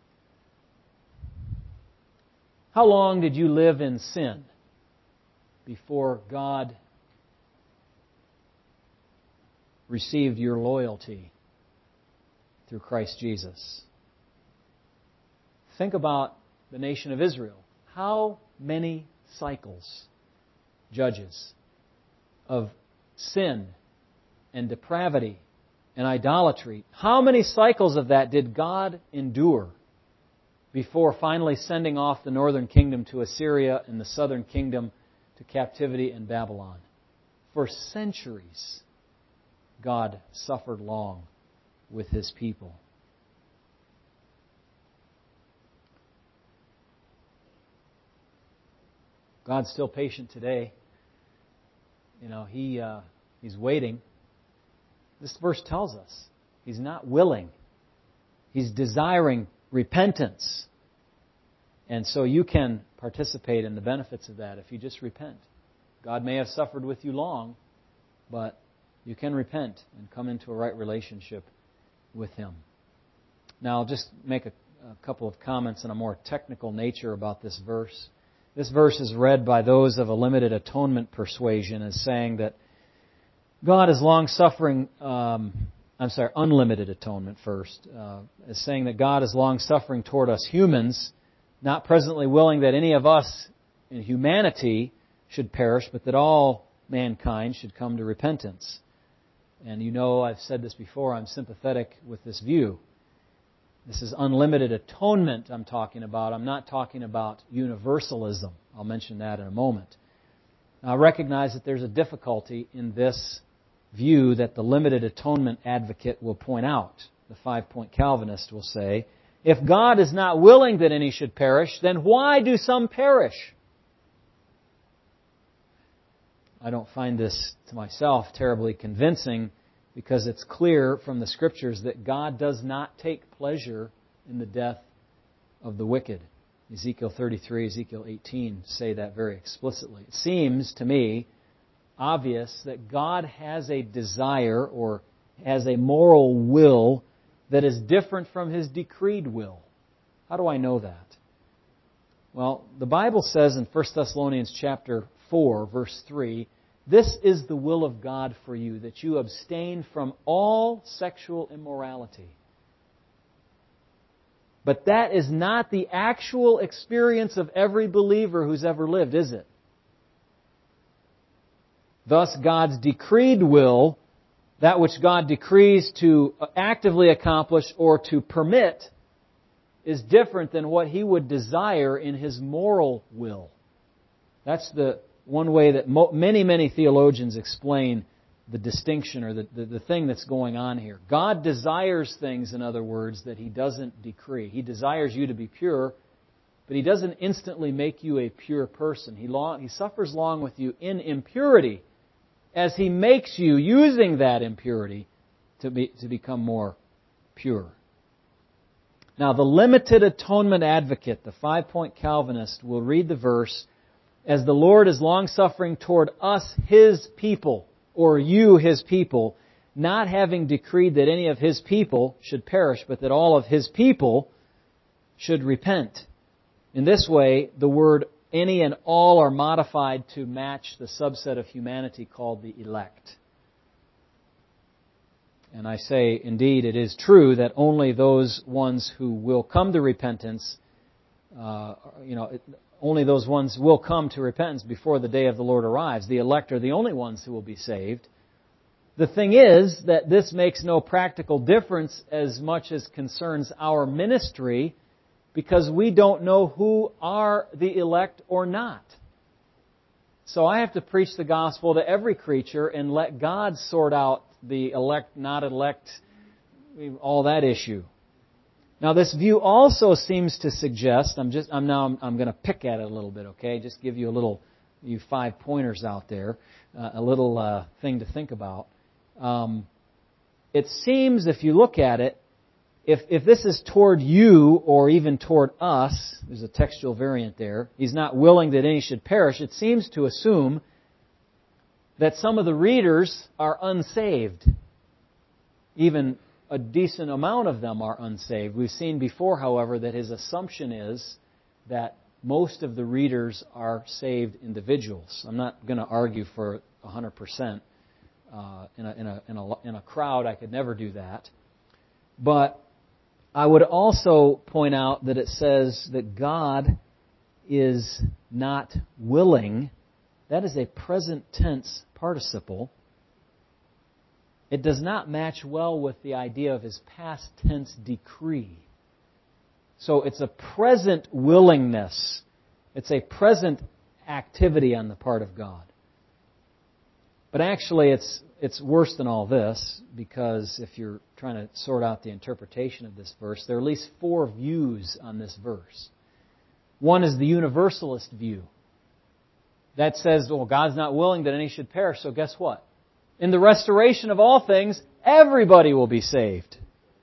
How long did you live in sin before God received your loyalty through Christ Jesus? Think about the nation of Israel. How many cycles, Judges, of sin and depravity and idolatry, how many cycles of that did God endure before finally sending off the northern kingdom to Assyria and the southern kingdom to captivity in Babylon? For centuries, God suffered long with His people. God's still patient today. You know, He uh, He's waiting. This verse tells us He's not willing. He's desiring repentance. And so you can participate in the benefits of that if you just repent. God may have suffered with you long, but You can repent and come into a right relationship with Him. Now, I'll just make a, a couple of comments in a more technical nature about this verse. This verse is read by those of a limited atonement persuasion as saying that God is long-suffering, um, I'm sorry, unlimited atonement first, uh, as saying that God is long-suffering toward us humans, not presently willing that any of us in humanity should perish, but that all mankind should come to repentance. And you know, I've said this before, I'm sympathetic with this view. This is unlimited atonement I'm talking about. I'm not talking about universalism. I'll mention that in a moment. Now, I recognize that there's a difficulty in this view that the limited atonement advocate will point out. The five-point Calvinist will say, if God is not willing that any should perish, then why do some perish? I don't find this to myself terribly convincing because it's clear from the Scriptures that God does not take pleasure in the death of the wicked. Ezekiel thirty-three, Ezekiel eighteen say that very explicitly. It seems to me obvious that God has a desire or has a moral will that is different from His decreed will. How do I know that? Well, the Bible says in First Thessalonians chapter four, verse three, this is the will of God for you, that you abstain from all sexual immorality. But that is not the actual experience of every believer who's ever lived, is it? Thus, God's decreed will, that which God decrees to actively accomplish or to permit, is different than what He would desire in His moral will. That's the one way that mo- many, many theologians explain the distinction or the, the, the thing that's going on here. God desires things, in other words, that He doesn't decree. He desires you to be pure, but He doesn't instantly make you a pure person. He, long, he suffers long with you in impurity as He makes you, using that impurity, to be, to become more pure. Now, the limited atonement advocate, the five-point Calvinist, will read the verse, as the Lord is long-suffering toward us, His people, or you, His people, not having decreed that any of His people should perish, but that all of His people should repent. In this way, the word any and all are modified to match the subset of humanity called the elect. And I say, indeed, it is true that only those ones who will come to repentance, uh, you know, only those ones will come to repentance before the day of the Lord arrives. The elect are the only ones who will be saved. The thing is that this makes no practical difference as much as concerns our ministry, because we don't know who are the elect or not. So I have to preach the gospel to every creature and let God sort out the elect, not elect, all that issue. Now, this view also seems to suggest, I'm just, I'm now, I'm, I'm going to pick at it a little bit, okay? Just give you a little, you five pointers out there, uh, a little uh, thing to think about. Um, it seems, if you look at it, if if this is toward you or even toward us, there's a textual variant there. He's not willing that any should perish. It seems to assume that some of the readers are unsaved, even a decent amount of them are unsaved. We've seen before, however, that his assumption is that most of the readers are saved individuals. I'm not going to argue for one hundred percent. Uh, in, a, in, a, in, a, in a crowd, I could never do that. But I would also point out that it says that God is not willing. That is a present tense participle. It does not match well with the idea of His past tense decree. So it's a present willingness. It's a present activity on the part of God. But actually it's it's worse than all this, because if you're trying to sort out the interpretation of this verse, there are at least four views on this verse. One is the universalist view. That says, well, God's not willing that any should perish, so guess what? In the restoration of all things, everybody will be saved.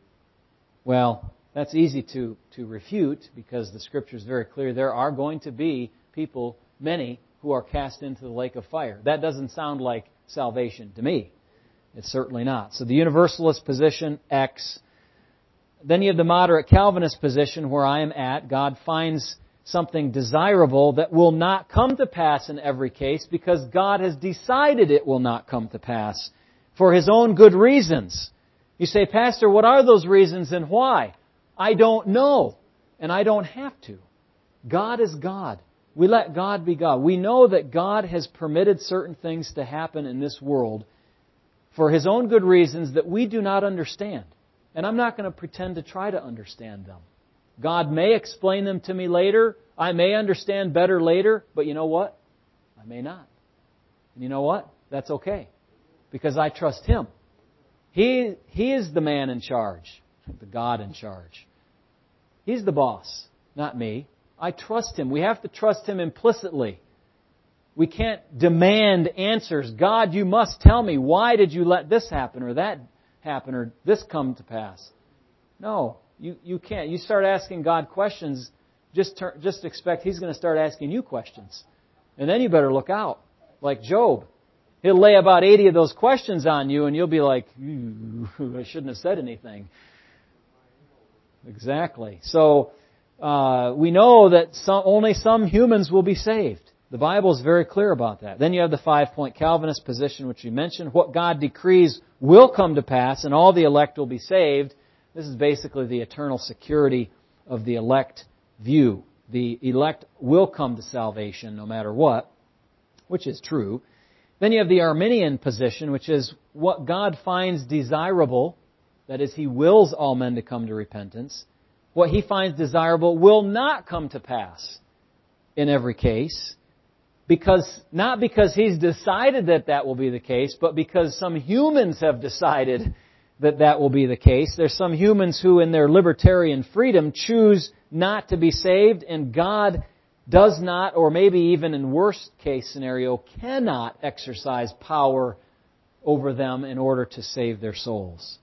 Well, that's easy to, to refute, because the Scripture is very clear. There are going to be people, many, who are cast into the lake of fire. That doesn't sound like salvation to me. It's certainly not. So the universalist position, X. Then you have the moderate Calvinist position where I am at. God finds something desirable that will not come to pass in every case because God has decided it will not come to pass for His own good reasons. You say, Pastor, what are those reasons and why? I don't know, and I don't have to. God is God. We let God be God. We know that God has permitted certain things to happen in this world for His own good reasons that we do not understand. And I'm not going to pretend to try to understand them. God may explain them to me later. I may understand better later. But you know what? I may not. And you know what? That's okay. Because I trust Him. He, he is the man in charge. The God in charge. He's the boss, not me. I trust Him. We have to trust Him implicitly. We can't demand answers. God, you must tell me, why did you let this happen or that happen or this come to pass? No, you, you can't. You start asking God questions, just, ter- just expect He's going to start asking you questions. And then you better look out. Like Job. He'll lay about eighty of those questions on you and you'll be like, I shouldn't have said anything. Exactly. So, uh, we know that some, only some humans will be saved. The Bible is very clear about that. Then you have the five-point Calvinist position, which we mentioned. What God decrees will come to pass, and all the elect will be saved. This is basically the eternal security of the elect view. The elect will come to salvation no matter what, which is true. Then you have the Arminian position, which is what God finds desirable, that is, He wills all men to come to repentance. What He finds desirable will not come to pass in every case. Because, not because He's decided that that will be the case, but because some humans have decided that that will be the case. There's some humans who in their libertarian freedom choose not to be saved, and God does not, or maybe even in worst case scenario, cannot exercise power over them in order to save their souls.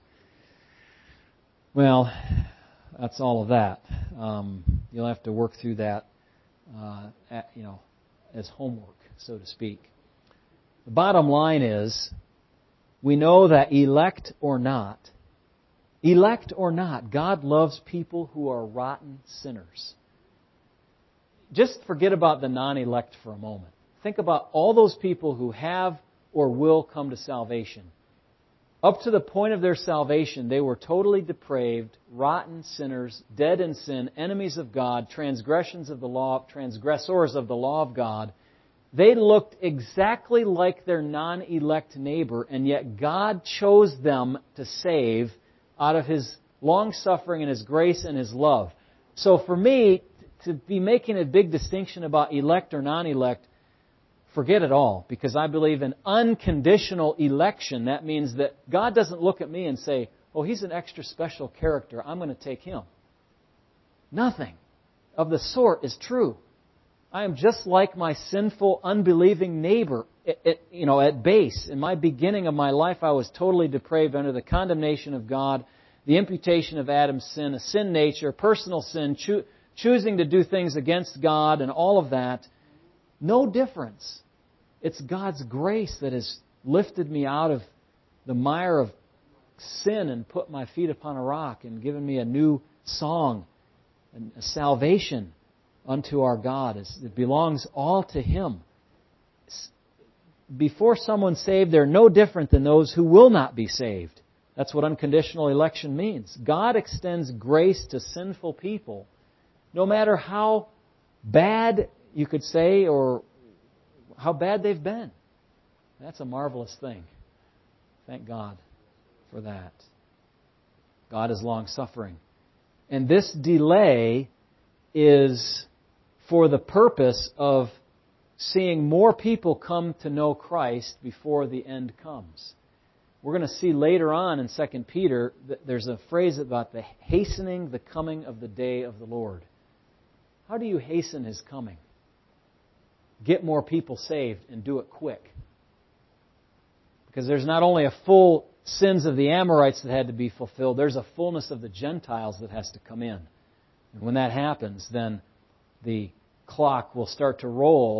Well, that's all of that. Um, you'll have to work through that, uh, at, you know, as homework, so to speak. The bottom line is, we know that elect or not, elect or not, God loves people who are rotten sinners. Just forget about the non-elect for a moment. Think about all those people who have or will come to salvation. Up to the point of their salvation, they were totally depraved, rotten sinners, dead in sin, enemies of God, transgressions of the law, transgressors of the law of God. They looked exactly like their non-elect neighbor, and yet God chose them to save out of His long-suffering and His grace and His love. So for me, to be making a big distinction about elect or non-elect, forget it all, because I believe in unconditional election. That means that God doesn't look at me and say, oh, he's an extra special character, I'm going to take him. Nothing of the sort is true. I am just like my sinful, unbelieving neighbor. It, it, you know, at base, in my beginning of my life, I was totally depraved under the condemnation of God, the imputation of Adam's sin, a sin nature, personal sin, cho- choosing to do things against God, and all of that. No difference. It's God's grace that has lifted me out of the mire of sin and put my feet upon a rock and given me a new song and a salvation unto our God. It belongs all to Him. Before someone's saved, they're no different than those who will not be saved. That's what unconditional election means. God extends grace to sinful people, no matter how bad, you could say, or how bad they've been. That's a marvelous thing. Thank God for that. God is long-suffering. And this delay is for the purpose of seeing more people come to know Christ before the end comes. We're going to see later on in Second Peter that there's a phrase about the hastening the coming of the day of the Lord. How do you hasten His coming? Get more people saved and do it quick. Because there's not only a full sins of the Amorites that had to be fulfilled, there's a fullness of the Gentiles that has to come in. And when that happens, then the clock will start to roll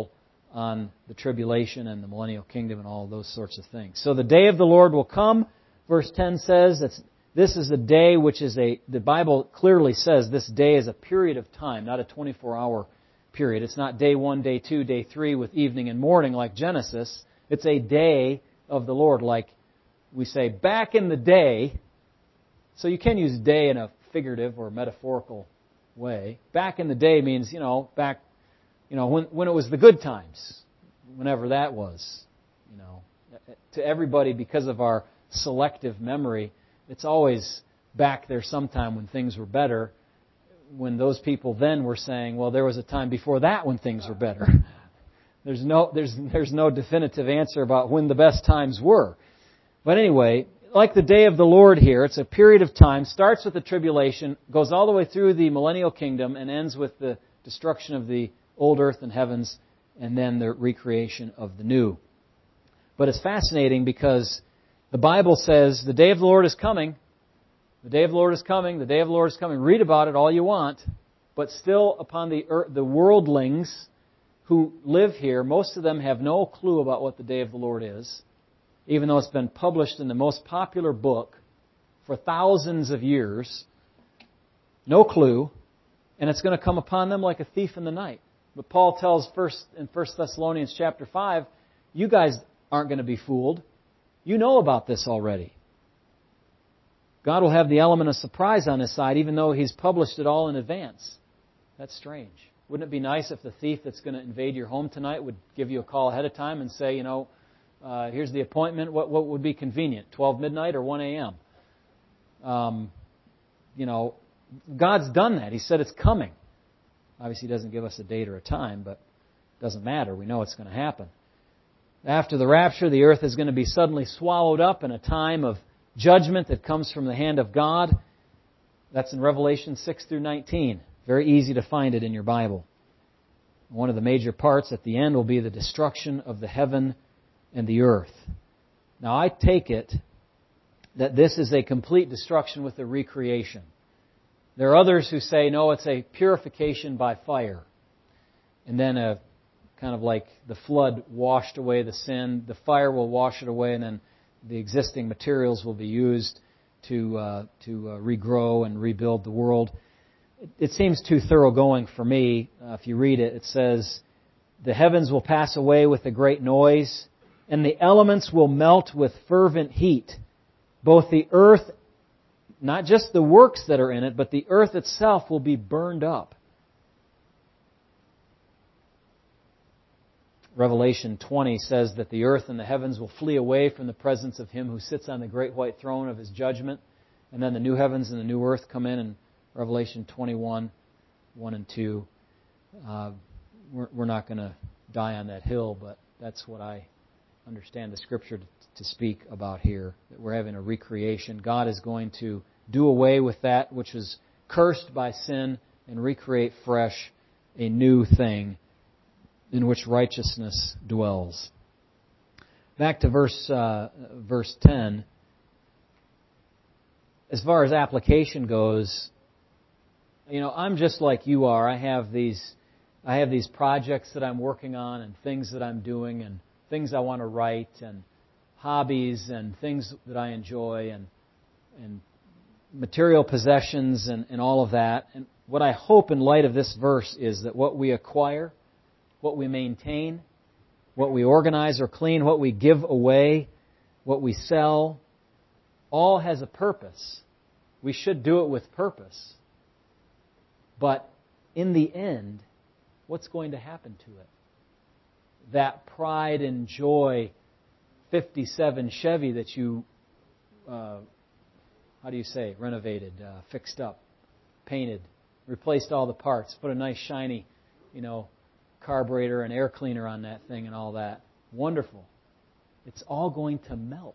on the tribulation and the millennial kingdom and all those sorts of things. So the day of the Lord will come. Verse ten says that this is a day which is a, the Bible clearly says this day is a period of time, not a twenty-four hour period. It's not day one, day two, day three with evening and morning like Genesis. It's a day of the Lord, like we say, back in the day. So you can use day in a figurative or metaphorical way. Back in the day means, you know, back, you know, when when it was the good times, whenever that was. You know, to everybody, because of our selective memory, it's always back there sometime when things were better, when those people then were saying, well, there was a time before that when things were better. There's no, there's, there's no definitive answer about when the best times were. But anyway, like the day of the Lord here, it's a period of time, starts with the tribulation, goes all the way through the millennial kingdom, and ends with the destruction of the old earth and heavens, and then the recreation of the new. But it's fascinating because the Bible says the day of the Lord is coming. The day of the Lord is coming. The day of the Lord is coming. Read about it all you want. But still, upon the earth, the worldlings who live here, most of them have no clue about what the day of the Lord is, even though it's been published in the most popular book for thousands of years. No clue. And it's going to come upon them like a thief in the night. But Paul tells first in First Thessalonians chapter five, you guys aren't going to be fooled. You know about this already. God will have the element of surprise on His side, even though He's published it all in advance. That's strange. Wouldn't it be nice if the thief that's going to invade your home tonight would give you a call ahead of time and say, you know, uh, here's the appointment. What what would be convenient, twelve midnight or one a.m.? Um, you know, God's done that. He said it's coming. Obviously, He doesn't give us a date or a time, but it doesn't matter. We know it's going to happen. After the rapture, the earth is going to be suddenly swallowed up in a time of judgment that comes from the hand of God. That's in Revelation six through nineteen. Very easy to find it in your Bible. One of the major parts at the end will be the destruction of the heaven and the earth. Now, I take it that this is a complete destruction with a recreation. There are others who say, no, it's a purification by fire. And then a kind of like the flood washed away the sin. The fire will wash it away, and then the existing materials will be used to uh, to uh, regrow and rebuild the world. It, it seems too thoroughgoing for me. Uh, if you read it, it says, the heavens will pass away with a great noise, and the elements will melt with fervent heat. Both the earth, not just the works that are in it, but the earth itself will be burned up. Revelation twenty says that the earth and the heavens will flee away from the presence of Him who sits on the great white throne of His judgment. And then the new heavens and the new earth come in in Revelation twenty-one, one and two. Uh, we're, we're not going to die on that hill, but that's what I understand the Scripture to, to speak about here. That we're having a recreation. God is going to do away with that which was cursed by sin and recreate fresh a new thing in which righteousness dwells. Back to verse uh, verse ten. As far as application goes, you know, I'm just like you are. I have these, I have these projects that I'm working on, and things that I'm doing, and things I want to write, and hobbies, and things that I enjoy, and and material possessions, and, and all of that. And what I hope in light of this verse is that what we acquire, what we maintain, what we organize or clean, what we give away, what we sell, all has a purpose. We should do it with purpose. But in the end, what's going to happen to it? That pride and joy fifty-seven Chevy that you, uh, how do you say, renovated, uh, fixed up, painted, replaced all the parts, put a nice shiny, you know, carburetor and air cleaner on that thing and all that. Wonderful. It's all going to melt.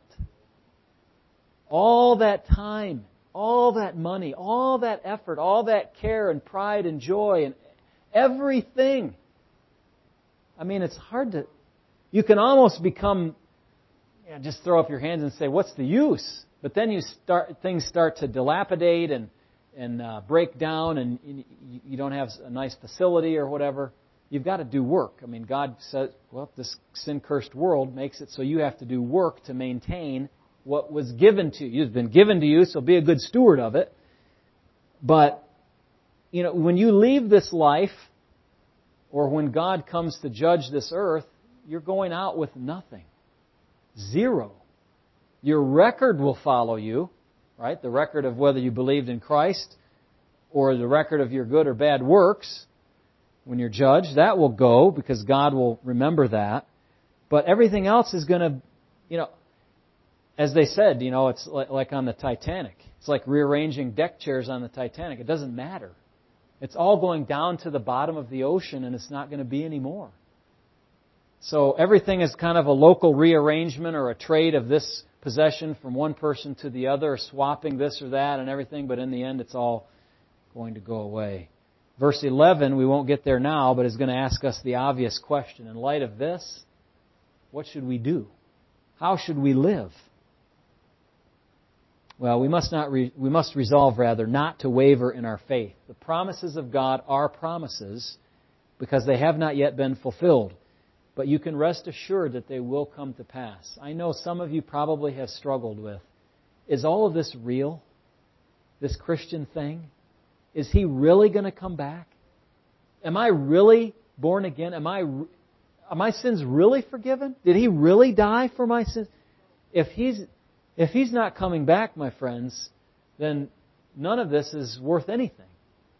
All that time, all that money, all that effort, all that care and pride and joy and everything. I mean, it's hard to... You can almost become... You know, just throw up your hands and say, what's the use? But then you start things start to dilapidate and, and uh, break down, and you, you don't have a nice facility or whatever. you've got to do work. I mean, God says, well, this sin-cursed world makes it so you have to do work to maintain what was given to you. It's been given to you, so be a good steward of it. But, you know, when you leave this life, or when God comes to judge this earth, you're going out with nothing. Zero. Your record will follow you, right? The record of whether you believed in Christ, or the record of your good or bad works, when you're judged, that will go because God will remember that. But everything else is going to, you know, as they said, you know, it's like on the Titanic. It's like rearranging deck chairs on the Titanic. It doesn't matter. It's all going down to the bottom of the ocean, and it's not going to be any more. So everything is kind of a local rearrangement or a trade of this possession from one person to the other, swapping this or that and everything, but in the end it's all going to go away. Verse eleven, we won't get there now, but is going to ask us the obvious question. In light of this, what should we do? How should we live? Well, we must not re- we must resolve rather not to waver in our faith. The promises of God are promises because they have not yet been fulfilled. But you can rest assured that they will come to pass. I know some of you probably have struggled with, is all of this real? This Christian thing? Is He really going to come back? Am I really born again? Am I, are my sins really forgiven? Did He really die for my sins? If He's, if He's not coming back, my friends, then none of this is worth anything.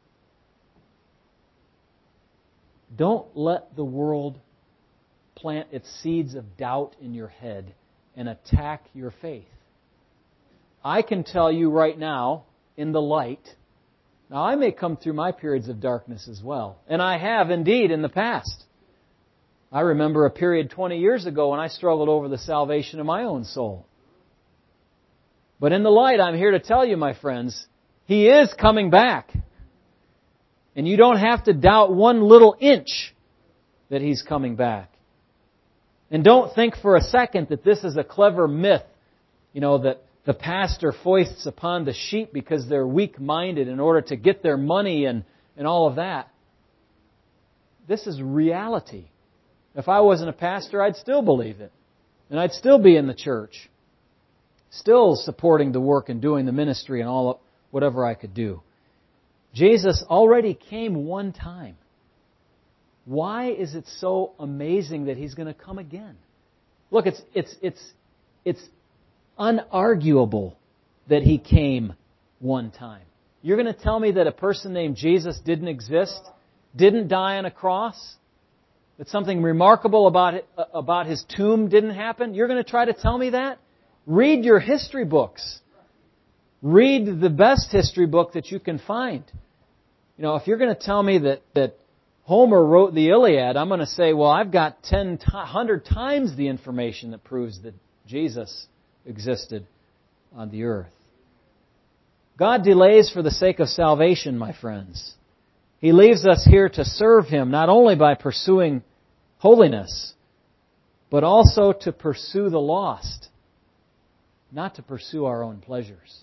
Don't let the world plant its seeds of doubt in your head and attack your faith. I can tell you right now, in the light, now I may come through my periods of darkness as well, and I have indeed in the past. I remember a period twenty years ago when I struggled over the salvation of my own soul. But in the light, I'm here to tell you, my friends, He is coming back. And you don't have to doubt one little inch that He's coming back. And don't think for a second that this is a clever myth, you know, that the pastor foists upon the sheep because they're weak-minded in order to get their money and, and all of that. This is reality. If I wasn't a pastor, I'd still believe it. And I'd still be in the church. Still supporting the work and doing the ministry and all whatever I could do. Jesus already came one time. Why is it so amazing that He's going to come again? Look, it's it's it's it's unarguable that He came one time. You're going to tell me that a person named Jesus didn't exist, didn't die on a cross, that something remarkable about it, about His tomb didn't happen? You're going to try to tell me that? Read your history books. Read the best history book that you can find. You know, if you're going to tell me that that Homer wrote the Iliad, I'm going to say, well, I've got ten, one hundred times the information that proves that Jesus existed on the earth. God delays for the sake of salvation, my friends. He leaves us here to serve Him, not only by pursuing holiness, but also to pursue the lost, not to pursue our own pleasures.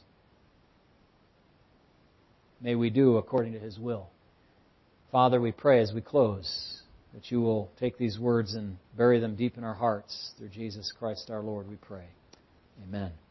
May we do according to His will. Father, we pray as we close that You will take these words and bury them deep in our hearts. Through Jesus Christ our Lord, we pray. Amen.